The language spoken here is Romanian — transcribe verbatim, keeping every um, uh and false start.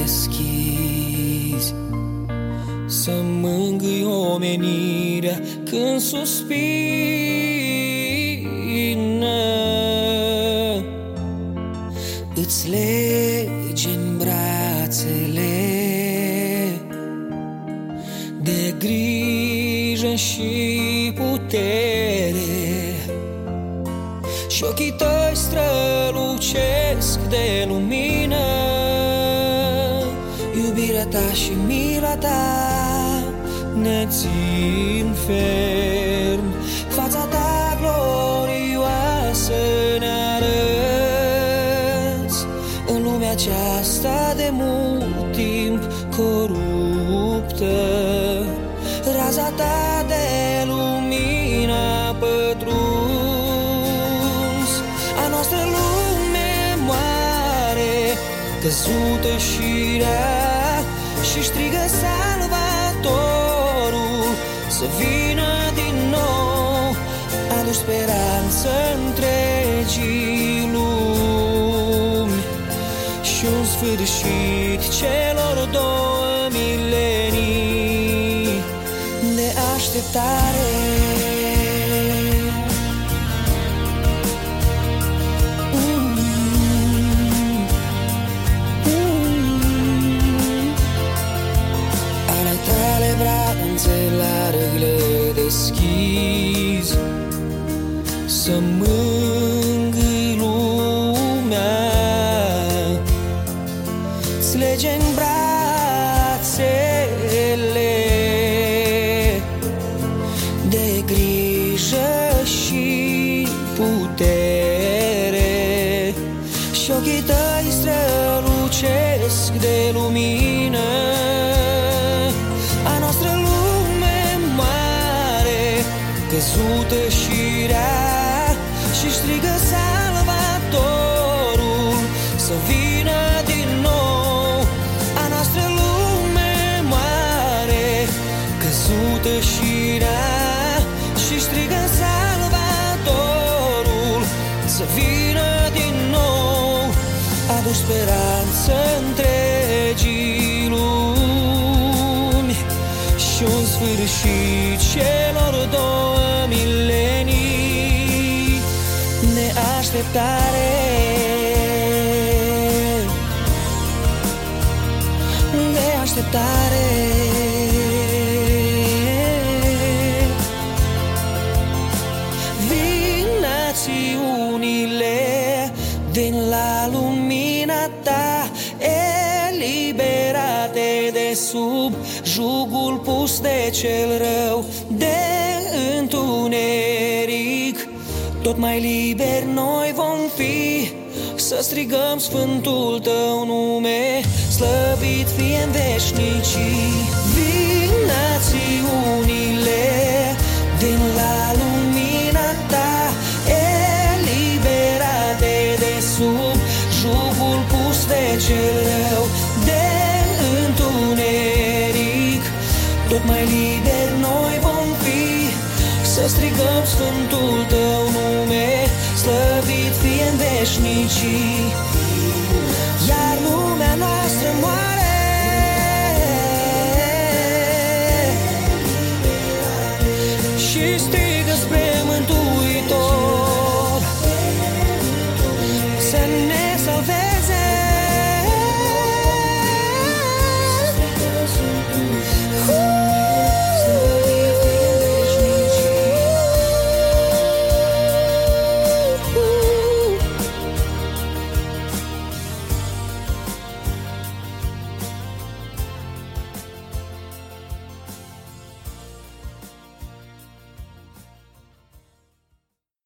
deschizi, să mângâi omenirea când suspină. Îți legi-n brațele de grijă și putere, și ochii tăi strălucesc de lumină. Iubirea ta și mila ta ne țin ferm, fața ta glorioasă ne arăți în lumea aceasta de mult timp coruptă. Raza ta de lumină a pătruns, a noastră lume moare, căzută și rea, și strigă Salvatorul să vină din nou. Aduci speranță întregii lumi și un sfârșit celor două milenii de așteptare. Largă deschizi, să mângâi lumea, ți lege-n brațele de grijă și putere, și ochii tăi strălucesc de lumină. A noastră căzută și rea, și strigă Salvatorul să vină din nou. A noastră lume moare, căzută și rea, și strigă Salvatorul să vină din nou. Aduci speranță întregii lumi și un sfârșit celor două milenii de așteptare. De așteptare. Vin națiunile, vin la lumina ta, eliberate de sub jugul pus de cel rău, de întuneric. Tot mai liberi noi vom fi, să strigăm sfântul tău nume, slăvit fie în veșnicii. Vin națiunile, vin la lumina ta, eliberate de sub jugul pus de cel rău, de întuneric. Tot mai liberi noi vom fi, să strigăm sfântul tău nume, slăvit fie în veșnicii.